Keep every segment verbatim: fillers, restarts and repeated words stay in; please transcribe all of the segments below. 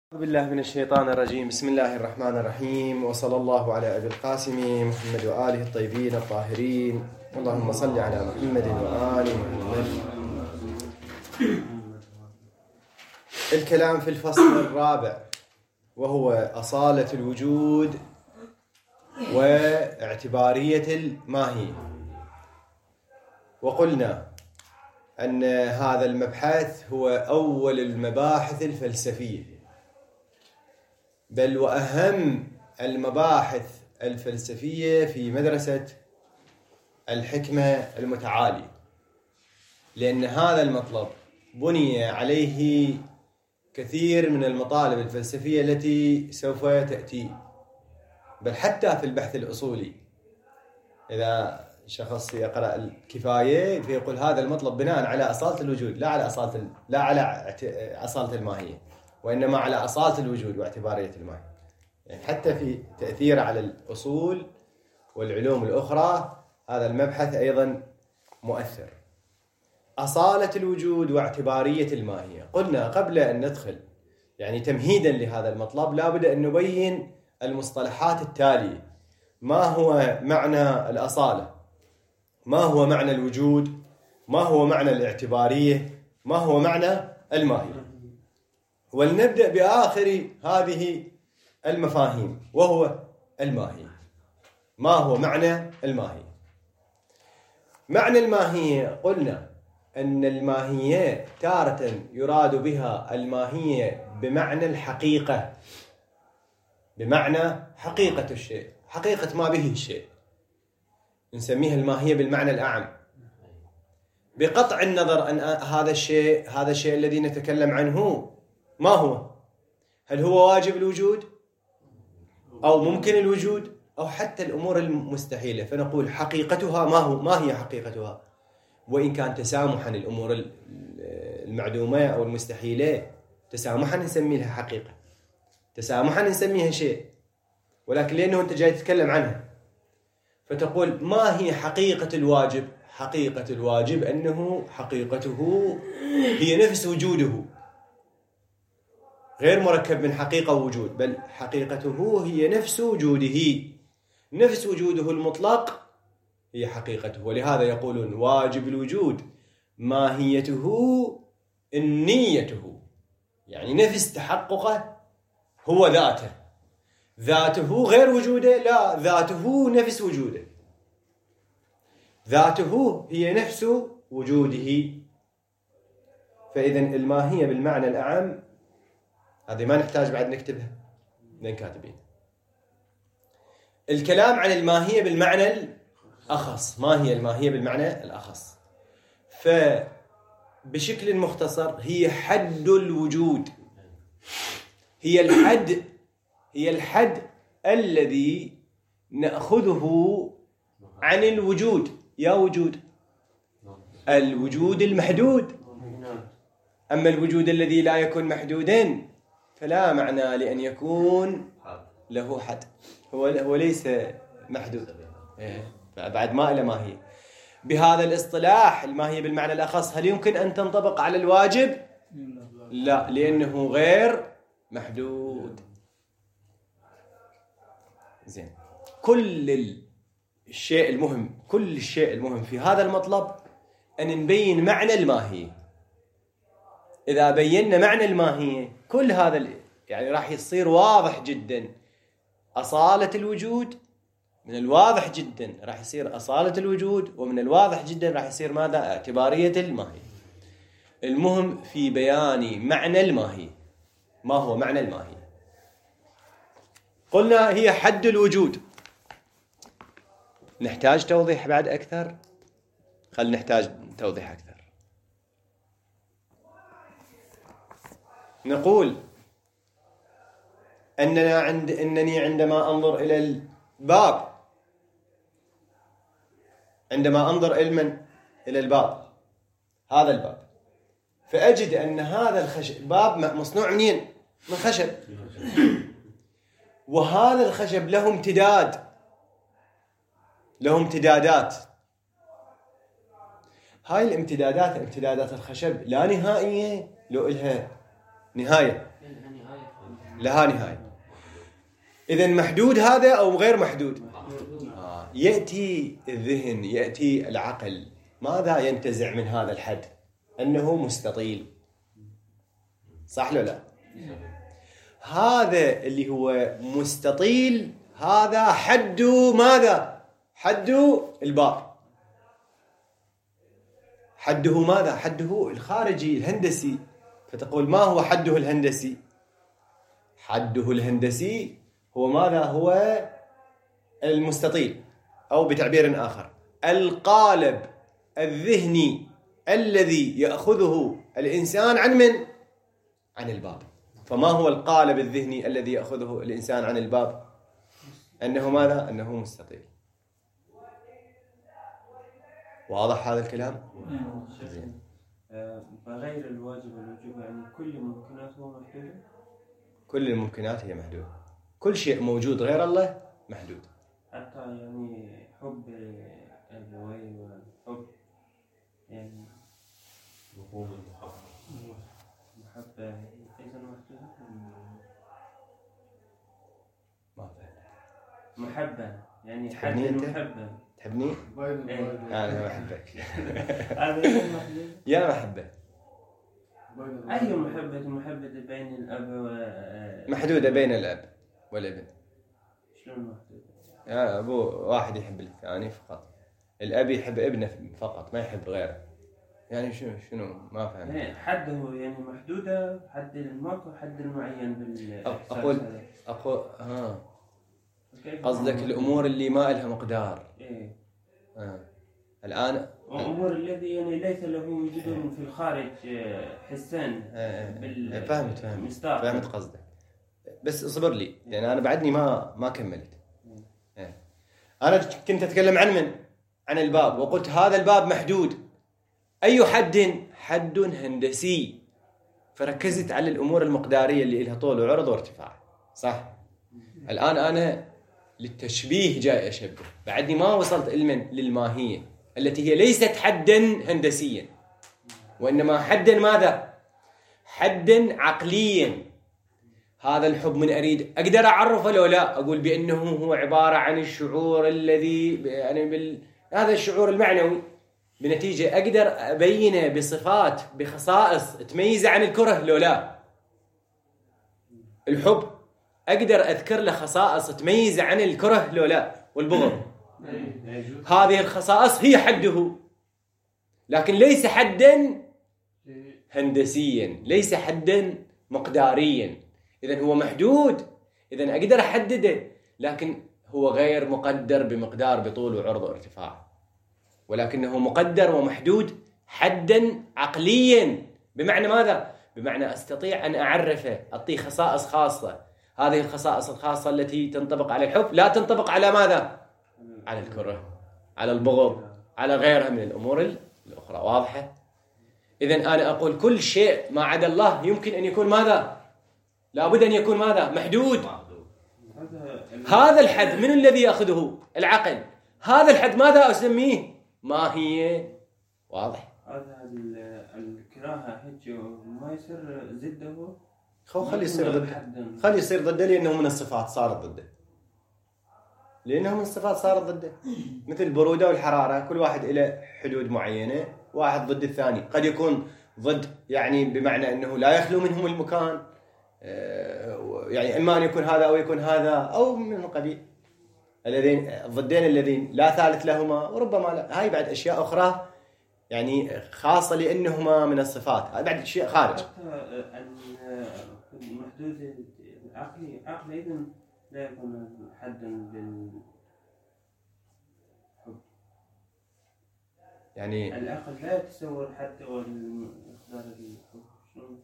أعوذ بالله من الشيطان الرجيم. بسم الله الرحمن الرحيم، وصلى الله على أبي القاسم محمد وآله الطيبين الطاهرين. اللهم صل على محمد وآل محمد. الكلام في الفصل الرابع، وهو أصالة الوجود واعتبارية الماهية. وقلنا أن هذا المبحث هو أول المباحث الفلسفية، بل وأهم المباحث الفلسفية في مدرسة الحكمة المتعالية، لأن هذا المطلب بني عليه كثير من المطالب الفلسفية التي سوف تأتي، بل حتى في البحث الأصولي إذا شخص يقرأ الكفاية فيقول هذا المطلب بناء على أصالة الوجود، لا على أصالة لا على أصالة الماهية، وإنما على أصالة الوجود واعتبارية الماهية. يعني حتى في تأثير على الأصول والعلوم الأخرى هذا المبحث أيضا مؤثر. أصالة الوجود واعتبارية الماهية. قلنا قبل أن ندخل يعني تمهيدا لهذا المطلب لا بد أن نبين المصطلحات التالية: ما هو معنى الأصالة؟ ما هو معنى الوجود؟ ما هو معنى الاعتبارية؟ ما هو معنى الماهية؟ ولنبدأ بآخر هذه المفاهيم، وهو الماهية. ما هو معنى الماهية؟ معنى الماهية قلنا أن الماهية تارة يراد بها الماهية بمعنى الحقيقة، بمعنى حقيقة الشيء، حقيقة ما به الشيء، نسميها الماهية بالمعنى الأعم، بقطع النظر أن هذا الشيء هذا الشيء الذي نتكلم عنه ما هو؟ هل هو واجب الوجود أو ممكن الوجود أو حتى الأمور المستحيلة، فنقول حقيقتها ما هو؟ ما هي حقيقتها؟ وإن كان تسامحا الأمور المعدومة أو المستحيلة تسامحا نسمي لها حقيقة، تسامحا نسميها شيء، ولكن لأنه أنت جاي تتكلم عنها فتقول ما هي حقيقة الواجب؟ حقيقة الواجب أنه حقيقته هي نفس وجوده، غير مركب من حقيقة ووجود، بل حقيقته هي نفس وجوده، نفس وجوده المطلق هي حقيقته. ولهذا يقولون واجب الوجود ماهيته النيته، يعني نفس تحققه هو ذاته، ذاته غير وجوده، لا، ذاته نفس وجوده، ذاته هي نفس وجوده. فإذا الماهية بالمعنى الأعم هذه ما نحتاج بعد نكتبها، لين كاتبين. الكلام عن الماهية بالمعنى الأخص. ما هي الماهية بالمعنى الأخص؟ فبشكل مختصر هي حد الوجود، هي الحد هي الحد الذي نأخذه عن الوجود. يا وجود الوجود المحدود، أما الوجود الذي لا يكون محدودا فلا معنى لأن يكون له حد، هو هو ليس محدود، بعد ما إلى ماهية. بهذا الاصطلاح الماهية بالمعنى الأخص هل يمكن أن تنطبق على الواجب؟ لا، لأنه غير محدود. زين، كل الشيء المهم كل الشيء المهم في هذا المطلب أن نبين معنى الماهية. إذا بينا معنى الماهية كل هذا يعني راح يصير واضح جدا. أصالة الوجود من الواضح جدا راح يصير أصالة الوجود، ومن الواضح جدا راح يصير ماذا؟ اعتبارية الماهية. المهم في بيان معنى الماهية. ما هو معنى الماهية؟ قلنا هي حد الوجود. نحتاج توضيح بعد أكثر؟ خل نحتاج توضيح أكثر. نقول أننا عند أنني عندما أنظر إلى الباب عندما أنظر إلى من؟ إلى الباب، هذا الباب، فأجد أن هذا الخشب باب مصنوع منين؟ من خشب، وهذا الخشب له امتداد، له امتدادات. هاي الامتدادات امتدادات الخشب لا نهائية، لو إلها نهاية. لها نهاية. إذن محدود هذا أو غير محدود؟ آه. يأتي الذهن، يأتي العقل، ماذا ينتزع من هذا الحد؟ أنه مستطيل، صح لو لا؟ هذا اللي هو مستطيل هذا حد ماذا؟ حد الباب. حده ماذا؟ حده الخارجي الهندسي. فتقول ما هو حده الهندسي؟ حده الهندسي هو ماذا؟ هو المستطيل، أو بتعبير آخر القالب الذهني الذي يأخذه الإنسان عن من؟ عن الباب. فما هو القالب الذهني الذي يأخذه الإنسان عن الباب؟ أنه ماذا؟ أنه مستطيل. واضح هذا الكلام؟ زين. فغير الواجب والوجوب يعني كل الممكنات هو محدودة؟ كل الممكنات هي محدودة. كل شيء موجود غير الله محدود. حتى يعني حب الأبوين والحب يعني مفهوم المحبة محبة أيضا محدودة؟ ما فهم. محبة يعني حد تحبني أنت؟ المحبة. تحبني؟ إيه. أنا ما أحبك. هذا محدود. يا محبة. أي محبة؟ محبة بين الأب و محدودة بين الأب والابن. شلون محدودة؟ يا أبو واحد يحب الثاني فقط. الأب يحب ابنه فقط، ما يحب غيره. يعني شنو شنو ما فهمت. يعني حده يعني محدودة، حد الماكو حد المعين بالإحساس. أقول أقول ها قصدك الأمور اللي ما لها مقدار. إيه. آه. الآن الأمور الذي يعني ليس له وجود في الخارج حسان. آه. فهمت فهمت مستار. فهمت قصدك. بس اصبر لي يعني أنا بعدني ما ما كملت. آه. أنا كنت أتكلم عن من؟ عن الباب، وقلت هذا الباب محدود. أي حد؟ حد هندسي. فركزت على الأمور المقدارية اللي لها طول وعرض وارتفاع، صح؟ الآن أنا للتشبيه جاي أشبه، بعدني ما وصلت علما للماهية التي هي ليست حدا هندسيا، وإنما حدا ماذا؟ حدا عقليا. هذا الحب من أريد أقدر أعرفه لو لا؟ أقول بأنه هو عبارة عن الشعور الذي يعني بال... هذا الشعور المعنوي، بنتيجة أقدر أبينه بصفات بخصائص تميزه عن الكره لو لا؟ الحب أقدر أذكر له خصائص تميزه عن الكره لو لا؟ والبغض هذه الخصائص هي حده، لكن ليس حدا هندسيا، ليس حدا مقداريا. إذن هو محدود، إذن أقدر أحدده، لكن هو غير مقدر بمقدار بطول وعرض وارتفاع، ولكنه مقدر ومحدود حدا عقليا. بمعنى ماذا؟ بمعنى أستطيع أن أعرفه، أعطيه خصائص خاصة. هذه الخصائص الخاصة التي تنطبق على الحب لا تنطبق على ماذا؟ على الكره، على البغض، على غيرها من الأمور الأخرى. واضحة؟ إذن أنا أقول كل شيء ما عدا الله يمكن أن يكون ماذا؟ لابد أن يكون ماذا؟ محدود. هذا الحد من الذي يأخذه؟ العقل. هذا الحد ماذا أسميه؟ ماهية. واضح؟ هذا الكراهة حج ما يصير ضده. خو خلي يصير ضده، خلي يصير ضده لأنه من الصفات صارت ضده، لأنه من الصفات صارت ضده. مثل البرودة والحرارة، كل واحد له حدود معينة، واحد ضد الثاني. قد يكون ضد يعني بمعنى أنه لا يخلو منهم المكان، يعني إما أن يكون هذا أو يكون هذا أو من القبيل. الذين الضدين الذين لا ثالث لهما وربما لا. هاي بعد أشياء أخرى يعني خاصة لأنهما من الصفات، هاي بعد شيء خارج. المحدود العقلي عقل أيضا لا يكون حدا للحب. يعني العقل لا يتصور حد والمقدار الحب. شلون؟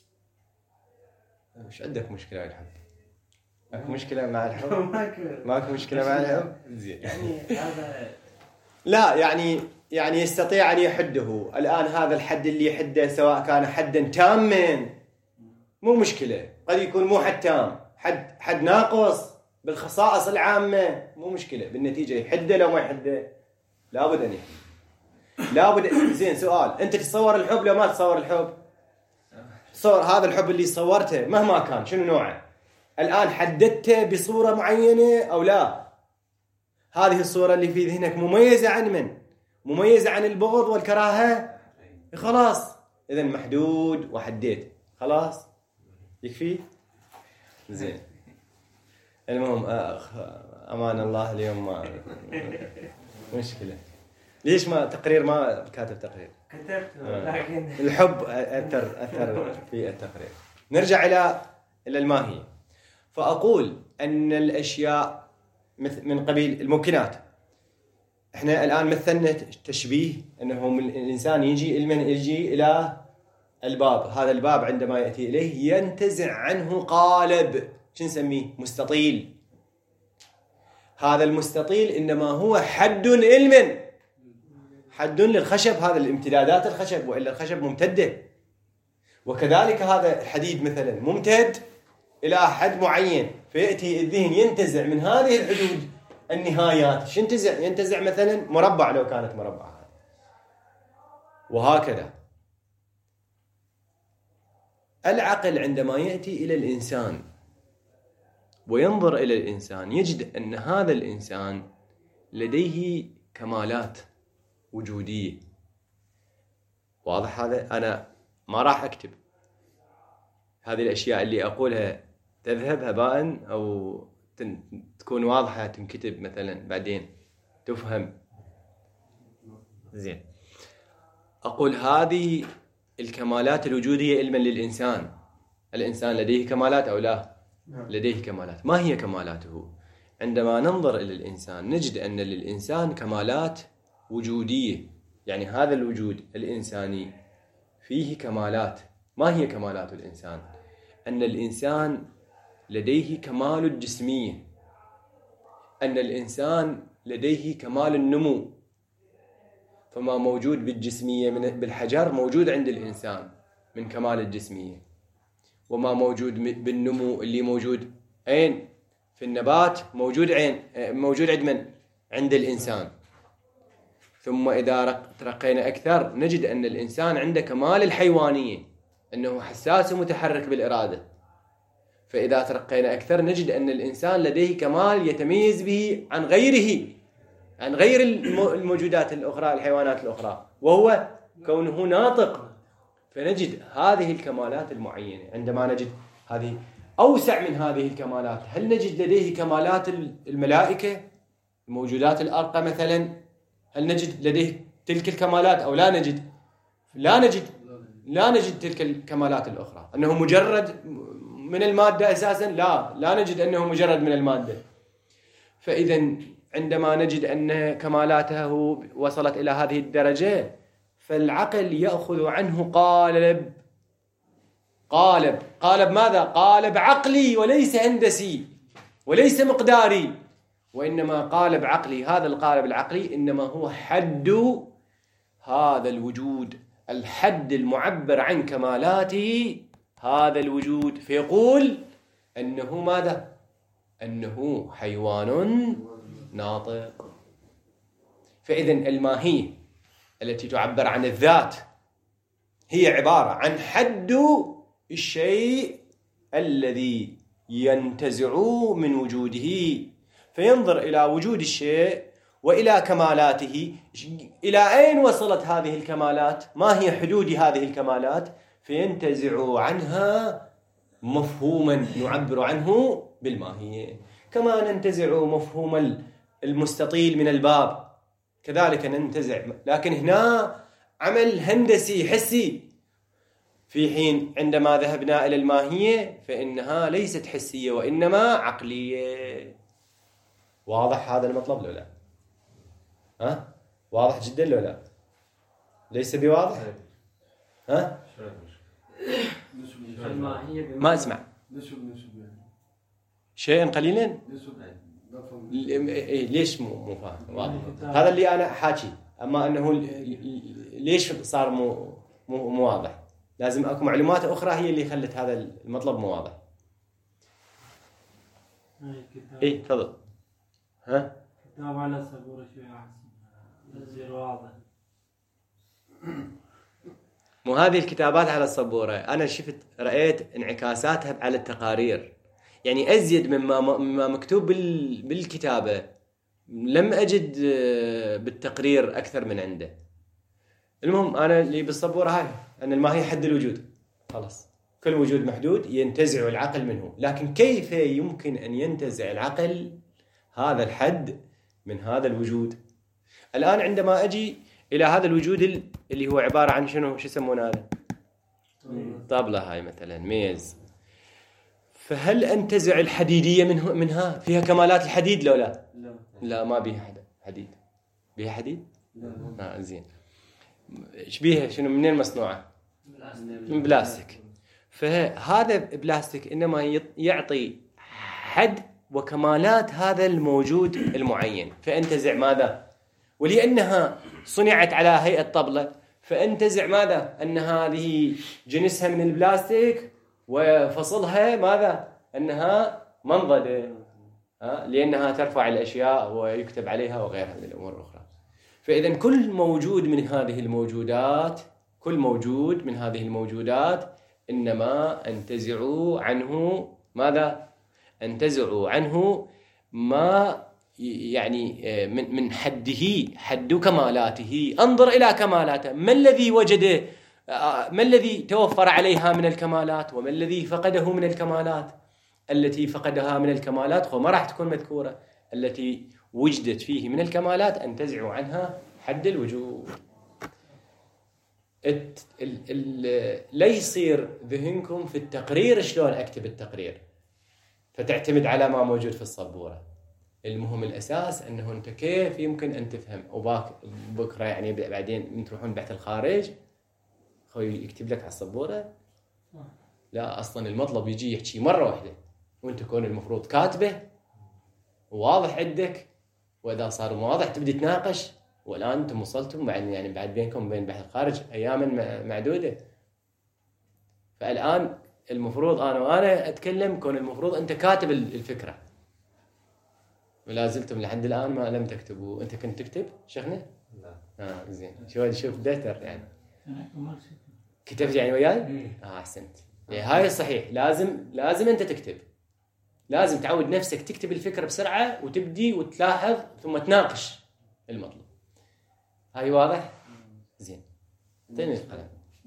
مش عندك مشكلة الحب؟ ماك مشكلة مع الحب؟ ماك ماك مشكلة مع الحب؟ زين. يعني هذا لا يعني يعني يستطيع أن يحده. الآن هذا الحد اللي يحده سواء كان حدا تاما مو مشكلة، قد يكون مو حد تام، حد حد ناقص بالخصائص العامة مو مشكلة. بالنتيجة يحده لو ما يحده لابد أن يحده، لابد. زين سؤال، أنت تتصور الحب لو ما تتصور الحب؟ تصور هذا الحب اللي صورته مهما كان شنو نوعه، الآن حددته بصورة معينة أو لا؟ هذه الصورة اللي في ذهنك مميزة عن من؟ مميزة عن البغض والكراهة؟ خلاص إذن محدود وحديت، خلاص يكفي؟ زين. المهم أمان الله اليوم ما مشكلة. ليش ما تقرير ما كاتب تقرير؟ كتبت لكن الحب أثر أثر في التقرير. نرجع إلى إلى الماهية. فأقول أن الأشياء من قبيل الممكنات. إحنا الآن مثلنا تشبيه أنه الإنسان يجي من يجي إلى الباب، هذا الباب عندما يأتي إليه ينتزع عنه قالب، شو نسميه؟ مستطيل. هذا المستطيل إنما هو حد لمن؟ حد للخشب، هذا الامتدادات الخشب، وإلا الخشب ممتدة. وكذلك هذا الحديد مثلا ممتد إلى حد معين، فيأتي الذهن ينتزع من هذه الحدود النهايات. شو ينتزع؟ ينتزع مثلا مربع لو كانت مربعة، وهكذا. العقل عندما يأتي إلى الإنسان وينظر إلى الإنسان يجد أن هذا الإنسان لديه كمالات وجودية. واضح هذا؟ أنا ما راح أكتب هذه الأشياء اللي أقولها تذهب هباء أو تكون واضحة تنكتب مثلا بعدين تفهم. زين. أقول هذه الكمالات الوجودية علما للإنسان. الإنسان لديه كمالات أو لا؟ لديه كمالات. ما هي كمالاته؟ عندما ننظر إلى الإنسان نجد أن للإنسان كمالات وجودية، يعني هذا الوجود الإنساني فيه كمالات. ما هي كمالات الإنسان؟ أن الإنسان لديه كمال الجسمية، أن الإنسان لديه كمال النمو، فما موجود بالجسمية من بالحجر موجود عند الإنسان من كمال الجسمية، وما موجود بالنمو اللي موجود أين؟ في النبات موجود عين موجود عند من؟ عند الإنسان. ثم إذا ترقينا أكثر نجد أن الإنسان عنده كمال الحيوانية، أنه حساس ومتحرك بالإرادة. فإذا ترقينا أكثر نجد أن الإنسان لديه كمال يتميز به عن غيره، عن غير الموجودات الأخرى الحيوانات الأخرى، وهو كونه ناطق. فنجد هذه الكمالات المعينة. عندما نجد هذه أوسع من هذه الكمالات، هل نجد لديه كمالات الملائكة الموجودات الأرقى مثلا؟ هل نجد لديه تلك الكمالات أو لا نجد؟ لا نجد لا نجد تلك الكمالات الأخرى. أنه مجرد من المادة أساسا؟ لا لا نجد أنه مجرد من المادة. فإذا عندما نجد أن كمالاته وصلت إلى هذه الدرجة فالعقل يأخذ عنه قالب. قالب قالب ماذا؟ قالب عقلي وليس هندسي وليس مقداري، وإنما قالب عقلي. هذا القالب العقلي إنما هو حد هذا الوجود، الحد المعبر عن كمالاته هذا الوجود. فيقول أنه ماذا؟ أنه حيوان ناطق. فإذن الماهية التي تعبر عن الذات هي عبارة عن حد الشيء الذي ينتزع من وجوده، فينظر إلى وجود الشيء وإلى كمالاته. إلى أين وصلت هذه الكمالات؟ ما هي حدود هذه الكمالات؟ فينتزع عنها مفهوما نعبر عنه بالماهية. كما ننتزع مفهوم المستطيل من الباب كذلك ننتزع، لكن هنا عمل هندسي حسي. في حين عندما ذهبنا إلى الماهية فإنها ليست حسية وإنما عقلية. واضح هذا المطلب لو لا؟ ها؟ واضح جدا لو لا؟ ليس بواضح؟ ها؟ ما أسمع شيئا قليلا. ليش مو مو فاهم؟ واضح. هذا اللي أنا حاكي، أما أنه ليش صار مو مو مو واضح؟ لازم أكو معلومات أخرى هي اللي خلت هذا المطلب مو واضح. إيه تفضل. ها؟ كتاب على السبورة شوي أحسن يصير واضح. مو هذه الكتابات على السبورة أنا شفت رأيت انعكاساتها على التقارير. يعني أزيد مما مما مكتوب بال بالكتابة لم أجد بالتقرير أكثر من عنده. المهم أنا اللي بالصبورة هاي أن الماهية حد الوجود، خلاص كل وجود محدود ينتزع العقل منه، لكن كيف يمكن أن ينتزع العقل هذا الحد من هذا الوجود؟ الآن عندما أجي إلى هذا الوجود اللي هو عبارة عن شنو، شو يسمونه هذا؟ طابلة هاي مثلا، ميز، فهل أنتزع الحديدية منه منها؟ فيها كمالات الحديد لو لا؟ لا لا ما بيها حديد. بيها حديد؟ لا آه زين. إيش بيها؟ شنو منين مصنوعة؟ من بلاستيك. فهذا بلاستيك إنما يعطي حد وكمالات هذا الموجود المعين، فأنتزع ماذا؟ ولأنها صنعت على هيئة طبلة فأنتزع ماذا؟ أن هذه جنسها من البلاستيك وفصلها ماذا؟ أنها منضدة، لأنها ترفع الأشياء ويكتب عليها وغيرها من الأمور الأخرى. فإذا كل موجود من هذه الموجودات كل موجود من هذه الموجودات إنما أنتزع عنه ماذا؟ أنتزع عنه ما يعني من من حده، حد كمالاته. انظر إلى كمالاته، ما الذي وجده، ما الذي توفر عليها من الكمالات، وما الذي فقده من الكمالات. التي فقدها من الكمالات وما راح تكون مذكورة، التي وجدت فيه من الكمالات أنتزع عنها حد الوجود. ال ال لا يصير ذهنكم في التقرير شلون أكتب التقرير فتعتمد على ما موجود في الصبورة. المهم الأساس أنه أنت كيف يمكن أن تفهم. وباك بكرة يعني بعدين من تروحون بحث الخارج خوي يكتب لك على الصبورة، لا أصلا المطلب يجي يحكي مرة واحدة وانت تكون المفروض كاتبه وواضح عندك، وإذا صار واضح تبدي تناقش. والآن أنتم وصلتم بعد يعني بعد بينكم وبين بحث الخارج أيام معدودة، فالآن المفروض أنا وأنا أتكلم كون المفروض أنت كاتب الفكرة، ولا زلتم لحد الآن ما لم تكتبوا. أنت كنت تكتب شغلة؟ لا. آه زين. شو شوف دفتر يعني كتبت يعني وياي؟ آه أحسنت. يعني هاي صحيح، لازم لازم أنت تكتب، لازم تعود نفسك تكتب الفكرة بسرعة وتبدي وتلاحظ ثم تناقش المطلوب. هاي واضح؟ زين. تاني القلم.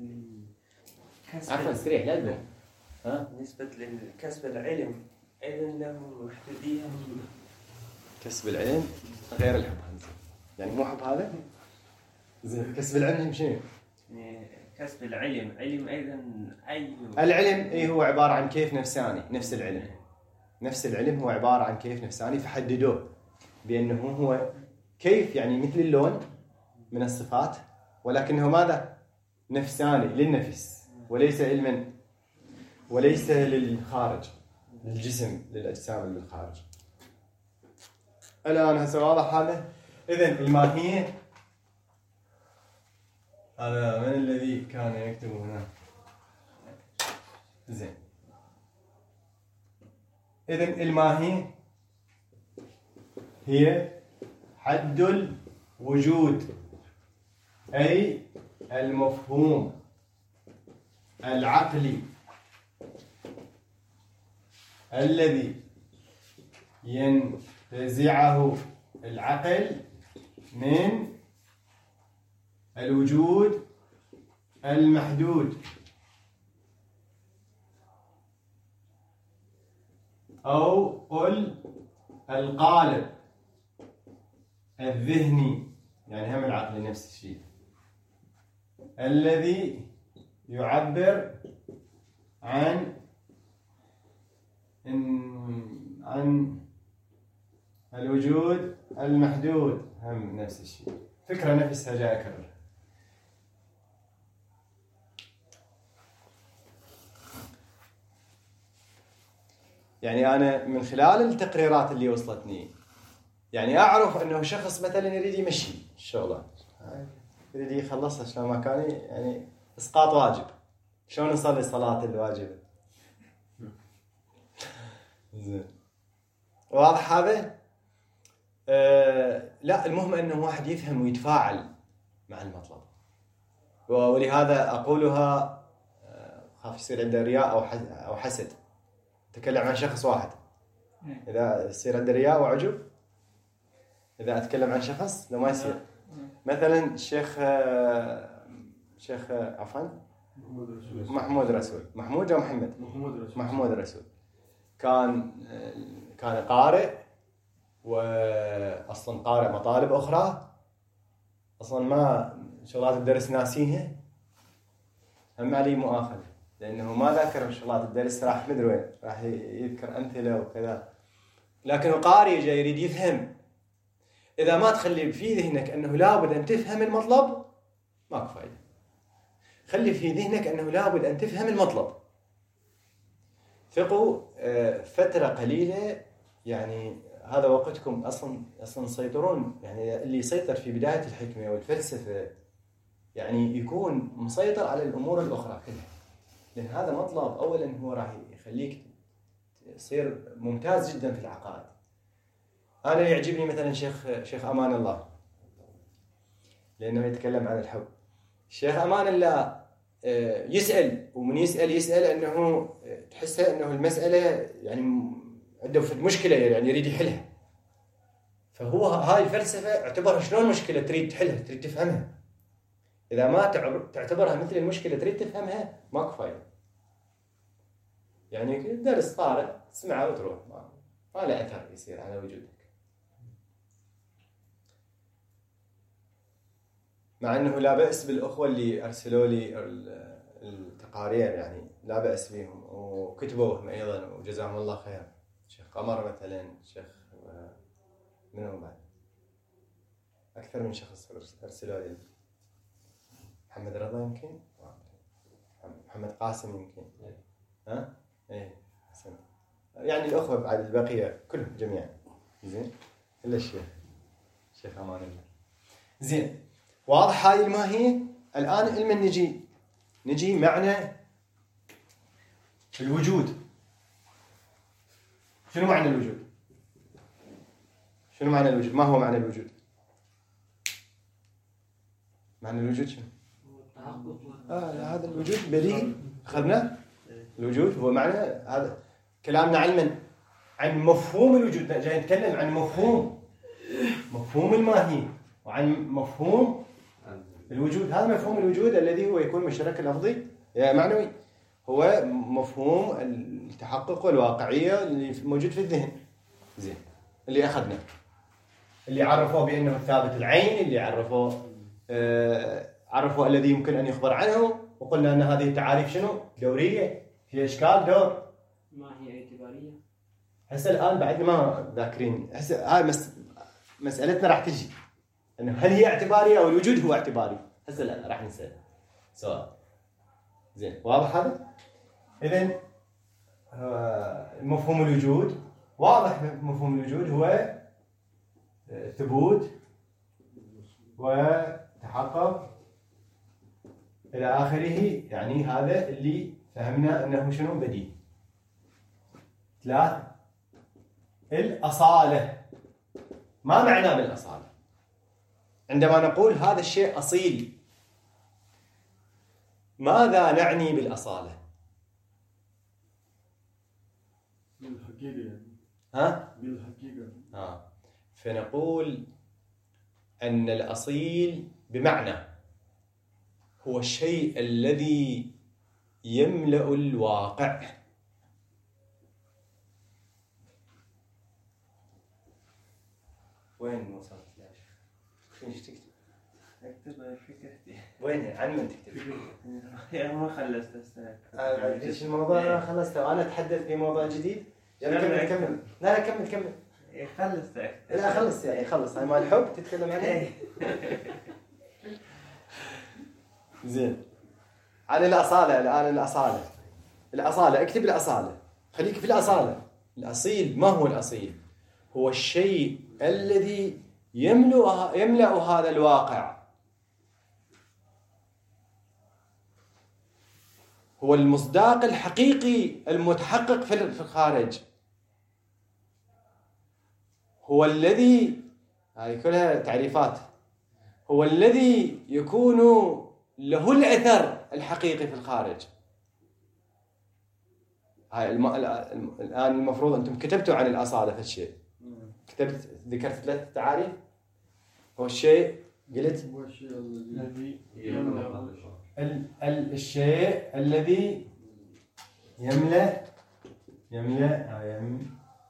عفوا استريح لا تقوم. ها؟ بالنسبة لكسب العلم أيضا له محدودية. كسب العلم غير الحب، يعني مو حب هذا؟ زين. كسب العلم شنو؟ كسب العلم علم أيضا أي العلم إيه هو عبارة عن كيف نفساني. نفس العلم نفس العلم هو عبارة عن كيف نفساني، فحددوه بأنه هو كيف يعني مثل اللون من الصفات، ولكنه ماذا؟ نفساني للنفس وليس علما وليس للخارج للجسم للأجسام اللي بالخارج. الآن هسه واضح هذا؟ إذن الماهية هذا من الذي كان يكتب هنا؟ زين. إذن الماهية هي حد الوجود، أي المفهوم العقلي الذي ينتزعه العقل من الوجود المحدود أو قل القالب الذهني، يعني هم العقل نفس الشيء، الذي يعبر عن عن الوجود المحدود، هم نفس الشيء، فكرة نفسها جاء أكرر. يعني أنا من خلال التقريرات اللي وصلتني يعني أعرف أنه شخص مثلا يريد يمشي الشغلة، يريد يخلصها شلون ما كان، يعني إسقاط واجب، شلون نصلي صلاة الواجبة. زين واضح هذا؟ أه لا، المهم أنه واحد يفهم ويتفاعل مع المطلب، ولهذا أقولها خاف يصير عنده رياء أو أو حسد. أتكلم عن شخص واحد، إذا يصير عنده رياء وعجب. إذا أتكلم عن شخص لا ما يصير. مثلا الشيخ شيخ عفوا محمود رسول، محمود أو محمد؟ محمود رسول. محمود رسول كان كان قارئ، وأصلا قارئ مطالب أخرى، أصلا ما شغلات الدرس ناسيها، هم عليه مؤاخذة لأنه ما ذاكر شغلات الدرس، راح مدري وين، راح يذكر أمثلة وكذا، لكنه قارئ جاي يريد يفهم. إذا ما تخلي في ذهنك أنه لابد أن تفهم المطلب ماكو فايدة. خلي في ذهنك أنه لابد أن تفهم المطلب. ثقوا فترة قليلة، يعني هذا وقتكم أصلا أصلا تسيطرون، يعني اللي يسيطر في بداية الحكمة والفلسفة يعني يكون مسيطر على الأمور الأخرى كلها، لأن هذا مطلب أولا هو راح يخليك تصير ممتاز جدا في العقائد. أنا يعجبني مثلا شيخ شيخ أمان الله، لأنه يتكلم عن الحب. شيخ أمان الله يسأل، ومن يسأل يسأل أنه تحسه أنه المسألة يعني عنده مشكلة يعني يريد يحلها، فهو هاي الفلسفة اعتبرها شلون مشكلة تريد تحلها، تريد تفهمها. إذا ما تعتبرها مثل المشكلة تريد تفهمها ماكو فايدة. يعني درس طارئ تسمعه وتروح، ما, ما له أثر يصير على وجودك. مع أنه لا بأس بالأخوة اللي أرسلوا لي التقارير، يعني لا بأس بهم وكتبوهم أيضا وجزاهم الله خير. شيخ قمر مثلا، شيخ منهم بعد أكثر من شخص أرسلوا لي، محمد رضا يمكن، محمد قاسم يمكن، ها إيه حسن، يعني الأخوة بعد البقية كلهم جميعا زين، إلا الشيخ شيخ أمان الله. زين واضح هاي الماهية. الآن علما نجي نجي معنى الوجود. شنو معنى الوجود؟ شنو معنى الوجود؟ ما هو معنى الوجود؟ معنى الوجود شنو؟ آه هذا الوجود بديهي أخذنا. الوجود هو معنى، هذا كلامنا علما عن مفهوم الوجود، جاي نتكلم عن مفهوم مفهوم الماهي وعن مفهوم الوجود. هذا مفهوم الوجود الذي هو يكون مشترك لفظي معنوي، هو مفهوم التحقق والواقعية اللي موجود في الذهن. زين اللي أخذنا، اللي عرفوه بأنه ثابت العين، اللي عرفوه آه عرفوا الذي يمكن أن يخبر عنه، وقلنا أن هذه التعاريف شنو؟ دورية، في إشكال دور. ما هي اعتبارية؟ هسه الآن بعد ما ذاكرين، هسه هاي مس... مسألتنا راح تجي أنه هل هي اعتبارية أو الوجود هو اعتباري. هسه لا راح نسأل سؤال. زين واضح هذا؟ إذن مفهوم الوجود واضح. مفهوم الوجود هو ثبوت وتحقق إلى آخره، يعني هذا اللي فهمنا أنه شنو بديهي. ثلاثة، الأصالة. ما معنى بالأصالة؟ عندما نقول هذا الشيء أصيل، ماذا نعني بالأصالة؟ بالحقيقة يعني. ها؟ بالحقيقة. ها. فنقول أن الأصيل بمعنى هو الشيء الذي يملأ الواقع. وين وصلت يا شيخ؟ ايش تكتب؟ اكتب فكرتي. وين عن من تكتب؟ يا ما خلصت هسه. ايش الموضوع؟ انا خلصته وانا اتحدث في موضوع جديد. يلا كمل كمل. لا لا كمل كمل. خلصت. لا خلص يعني خلص. هاي مال الحب تتكلم عنها. زين. عن الأصالة الآن. الأصالة الأصالة اكتب الأصالة، خليك في الأصالة. الأصيل ما هو الأصيل؟ هو الشيء الذي يملأ يملأ هذا الواقع، هو المصداق الحقيقي المتحقق في الخارج، هو الذي، هذه كلها تعريفات، هو الذي يكون له الأثر الحقيقي في الخارج. هاي الم... الآن المفروض أنتم كتبتوا عن الأصالة في الشيء. كتبت ذكرت ثلاث تعاريف. هو الشيء قلت هو الشيء الذي الذي يملأ ال... ال... الشيء الذي يملأ يملأ يم...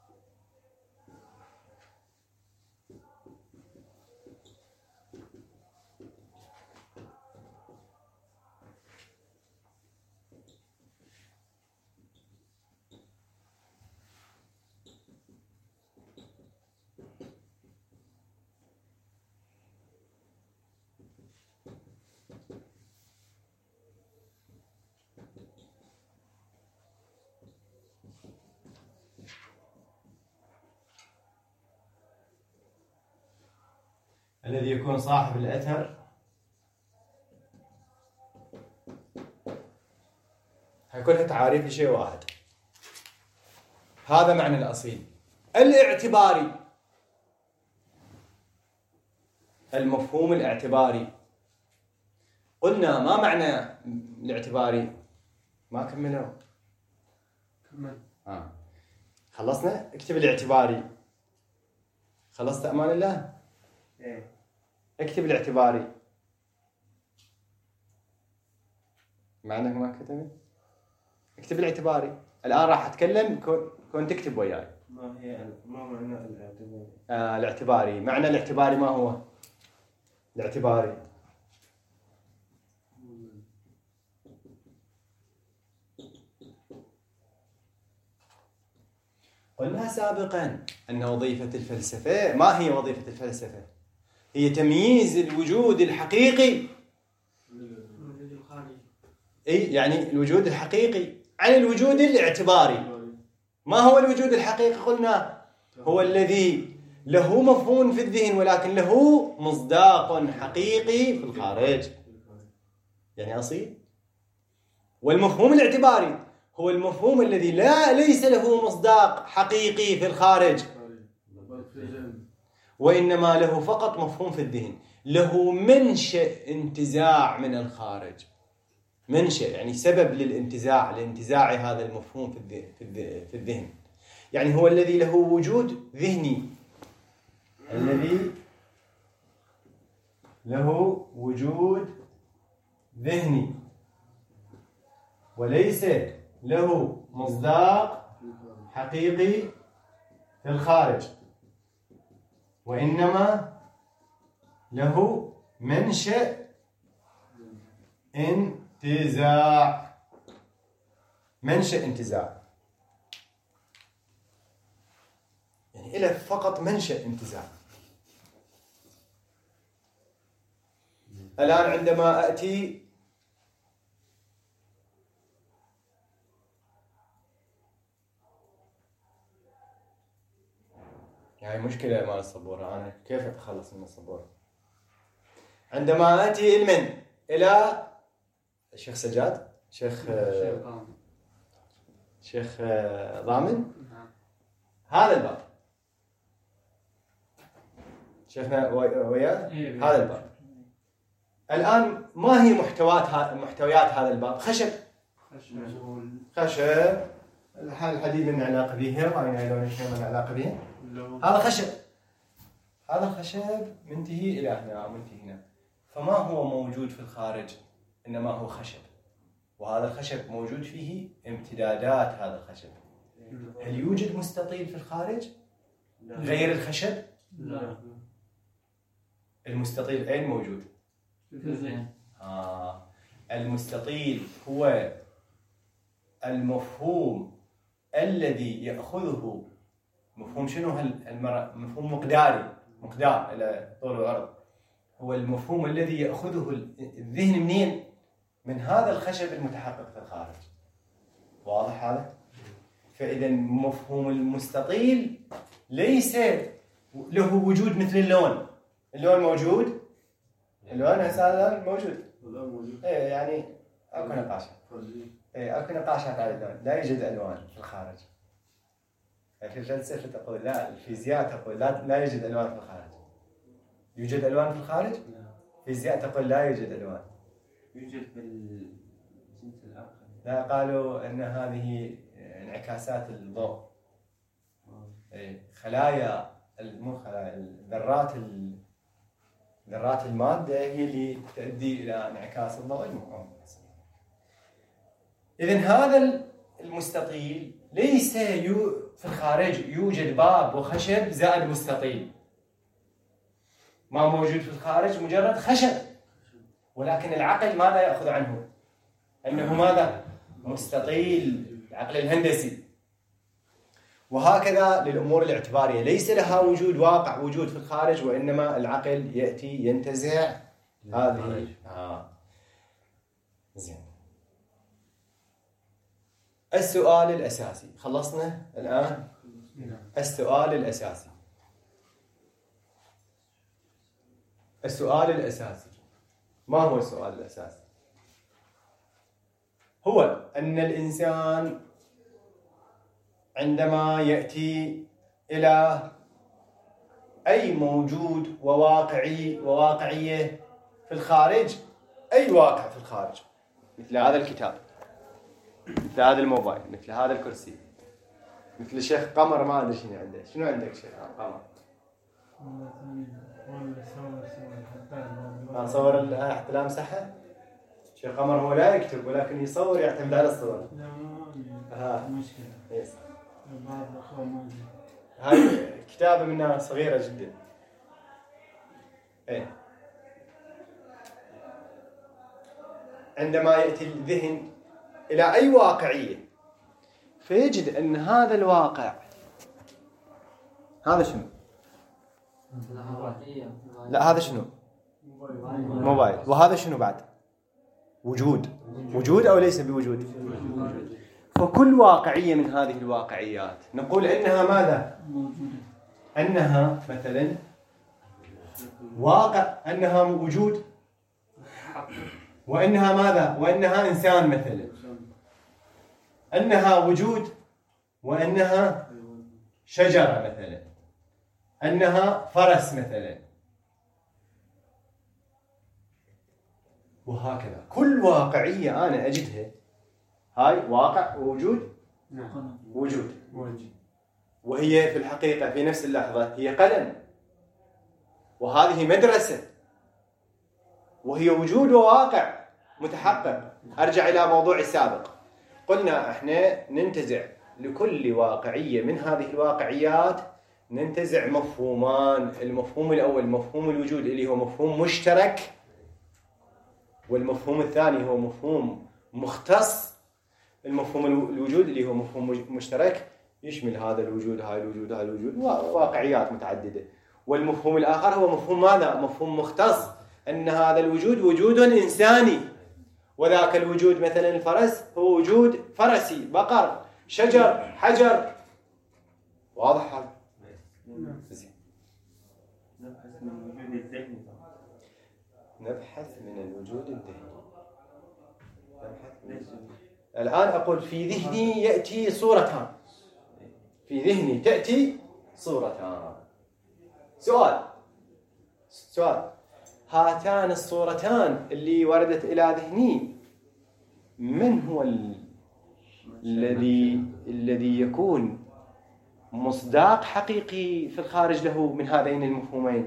الذي يكون صاحب الأثر. هاي كلها تعاريف لشيء واحد. هذا معنى الأصيل. الاعتباري، المفهوم الاعتباري. قلنا ما معنى الاعتباري؟ ما كملوا. كمل. آه. خلصنا؟ اكتب الاعتباري. خلصت أمان الله؟ إيه. اكتب الاعتباري. مع انك ما كتبت اكتب الاعتباري. الان راح اتكلم كون, كون تكتب وياي. ما هي ما معنى الاعتبار؟ آه الاعتباري، معنى الاعتباري ما هو؟ الاعتباري قلنا سابقا ان وظيفة الفلسفة، ما هي وظيفة الفلسفة؟ هي تمييز الوجود الحقيقي، الوجود الخارجي، اي يعني الوجود الحقيقي عن الوجود الاعتباري. ما هو الوجود الحقيقي؟ قلنا هو الذي له مفهوم في الذهن ولكن له مصداق حقيقي في الخارج. يعني أصيل. والمفهوم الاعتباري هو المفهوم الذي لا ليس له مصداق حقيقي في الخارج وإنما له فقط مفهوم في الذهن، له منشأ انتزاع من الخارج. منشأ يعني سبب للانتزاع، لانتزاع هذا المفهوم في الذهن. يعني هو الذي له وجود ذهني، الذي له وجود ذهني وليس له مصداق حقيقي في الخارج وإنما له منشأ انتزاع. منشأ انتزاع يعني إله فقط منشأ انتزاع. الآن عندما أأتي يعني مشكلة مع السبورة، أنا كيف أتخلص من السبورة؟ عندما أتي المن إلى الشيخ سجاد، شيخ شيخ ضامن، هذا الباب شيخنا وياه، هذا الباب. الآن ما هي محتويات محتويات هذا الباب؟ خشب خشب الحديد من علاقة به، رأينا لون الشيء من علاقة به، هذا خشب. هذا الخشب منتهي إلى هنا ومنتهي هنا، فما هو موجود في الخارج إنما هو خشب، وهذا الخشب موجود فيه امتدادات هذا الخشب. هل يوجد مستطيل في الخارج غير الخشب؟ لا. المستطيل أين موجود؟ في الذهن. آه. المستطيل هو المفهوم الذي يأخذه مفهوم شنو هالمرة؟ مفهوم مقداري، مقدار إلى طول وعرض. هو المفهوم الذي يأخذه الذهن منين؟ من هذا الخشب المتحقق في الخارج. واضح هذا؟ فإذا مفهوم المستطيل ليس له وجود مثل اللون. اللون موجود، اللون هسه موجود. إيه يعني أكو نقاشة. إيه أكو نقاشات على اللون، لا يوجد ألوان في الخارج. في الفلسفة تقول لا، الفيزياء تقول لا لا يوجد ألوان في الخارج. يوجد ألوان في الخارج؟ الفيزياء تقول لا يوجد ألوان. يوجد بالجنس الآخر. لا، قالوا أن هذه انعكاسات الضوء. إيه، خلايا مو خلايا ذرات ذرات المادة هي اللي تؤدي إلى انعكاس الضوء المقاوم. إذن هذا المستطيل ليس يو في الخارج يوجد باب وخشب زائد مستطيل، ما موجود في الخارج مجرد خشب، ولكن العقل ماذا يأخذ عنه؟ أنه ماذا؟ مستطيل، العقل الهندسي. وهكذا للأمور الاعتبارية ليس لها وجود واقع وجود في الخارج، وإنما العقل يأتي ينتزع هذه. آه. زين. السؤال الأساسي، خلصنا الآن؟ السؤال الأساسي السؤال الأساسي ما هو السؤال الأساسي؟ هو أن الإنسان عندما يأتي إلى أي موجود وواقعي وواقعية في الخارج، أي واقع في الخارج، مثل هذا الكتاب، مثل هذا الموبايل، مثل هذا الكرسي، مثل الشيخ قمر، ما أدري شنو عنده. شنو عندك شيخ قمر؟ أصور حتى لا أمسحها. شيخ قمر هو لا يكتب ولكن يصور، يعتمد على الصور. ها مشكلة. يس. بعض الأخوة ما أدري. هاي كتابة منها صغيرة جدا. إيه. عندما يأتي الذهن إلى أي واقعية فيجد أن هذا الواقع هذا شنو؟ لا هذا شنو؟ موبايل. وهذا شنو بعد؟ وجود. وجود أو ليس بوجود؟ فكل واقعية من هذه الواقعيات نقول إنها ماذا؟ أنها مثلا واقع، أنها وجود، وإنها ماذا؟ وإنها إنسان مثلا، أنها وجود، وإنها شجرة مثلا، أنها فرس مثلا، وهكذا. كل واقعية أنا أجدها هاي واقع ووجود وجود، وهي في الحقيقة في نفس اللحظة هي قلم، وهذه مدرسة، وهي وجود وواقع متحقق. أرجع إلى موضوع السابق، قلنا إحنا ننتزع لكل واقعية من هذه الواقعيات ننتزع مفهومان. المفهوم الأول مفهوم الوجود اللي هو مفهوم مشترك، والمفهوم الثاني هو مفهوم مختص. المفهوم الوجود اللي هو مفهوم مشترك يشمل هذا الوجود، هاي الوجود، هاي الوجود، واقعيات متعددة. والمفهوم الآخر هو مفهوم ماذا؟ مفهوم مختص، أن هذا الوجود وجود إنساني، وذاك الوجود مثلا الفرس هو وجود فرسي، بقر، شجر، حجر. واضح هذا؟ نبحث من الوجود الذهني. نبحث من الوجود الذهني. الآن أقول في ذهني يأتي صورتان، في ذهني تأتي صورتان. سؤال سؤال هاتان الصورتان اللي وردت إلى ذهني، من هو ال... الذي الذي يكون مصداق حقيقي في الخارج له من هذين المفهومين؟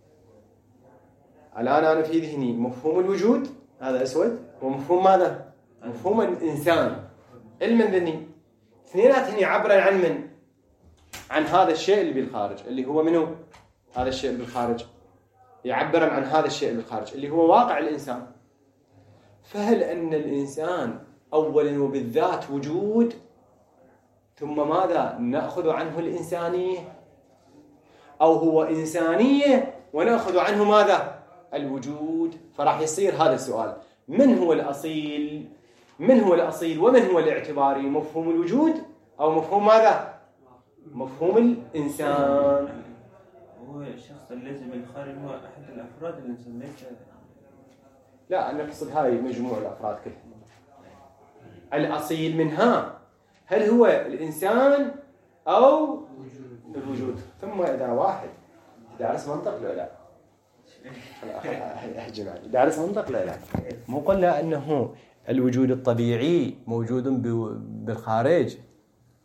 الآن أنا في ذهني مفهوم الوجود هذا أسود، ومفهوم ماذا؟ مفهوم الإنسان. المن ذني اثنيناتهم يعبران عن من؟ عن هذا الشيء اللي بالخارج، اللي هو منه؟ هذا الشيء اللي بالخارج يعبر عن هذا الشيء اللي بالخارج اللي هو واقع الإنسان. فهل أن الإنسان أولا وبالذات وجود، ثم ماذا نأخذ عنه الإنسانية، أو هو إنسانية ونأخذ عنه ماذا؟ الوجود؟ فراح يصير هذا السؤال، من هو الأصيل؟ من هو الأصيل ومن هو الاعتباري؟ مفهوم الوجود أو مفهوم ماذا؟ مفهوم الإنسان. هو الشخص الذي بالخارج هو أحد الأفراد الإنسان، ليس. لا، أنا أقصد هاي مجموع الأفراد كلها. الأصيل منها هل هو الإنسان أو الوجود؟ ثم إذا واحد دارس منطق لا لا دارس منطق لا لا مو قلنا أنه الوجود الطبيعي موجود بالخارج،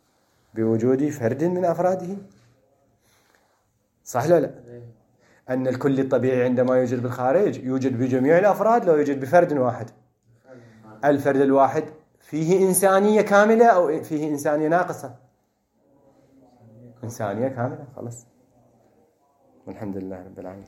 بوجود فرد من أفراده. صح لا لا؟ أن الكل الطبيعي عندما يوجد بالخارج يوجد بجميع الأفراد، لا يوجد بفرد واحد. الفرد الواحد فيه إنسانية كاملة أو فيه إنسانية ناقصة؟ إنسانية كاملة. خلاص، والحمد لله رب العالمين.